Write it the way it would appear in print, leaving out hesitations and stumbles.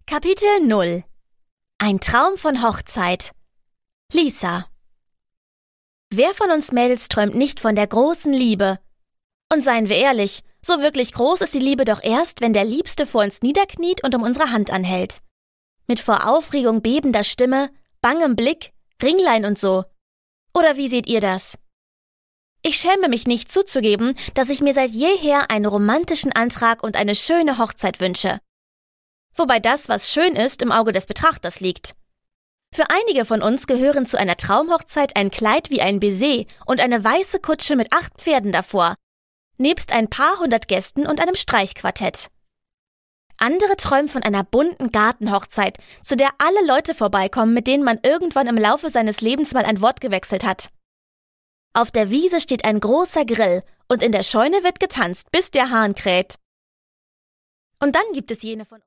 Kapitel 0 Ein Traum von Hochzeit. Lisa. Wer von uns Mädels träumt nicht von der großen Liebe? Und seien wir ehrlich, so wirklich groß ist die Liebe doch erst, wenn der Liebste vor uns niederkniet und um unsere Hand anhält. Mit vor Aufregung bebender Stimme, bangem Blick, Ringlein und so. Oder wie seht ihr das? Ich schäme mich nicht zuzugeben, dass ich mir seit jeher einen romantischen Antrag und eine schöne Hochzeit wünsche. Wobei das, was schön ist, im Auge des Betrachters liegt. Für einige von uns gehören zu einer Traumhochzeit ein Kleid wie ein Baiser und eine weiße Kutsche mit 8 Pferden davor, nebst ein paar hundert Gästen und einem Streichquartett. Andere träumen von einer bunten Gartenhochzeit, zu der alle Leute vorbeikommen, mit denen man irgendwann im Laufe seines Lebens mal ein Wort gewechselt hat. Auf der Wiese steht ein großer Grill und in der Scheune wird getanzt, bis der Hahn kräht. Und dann gibt es jene von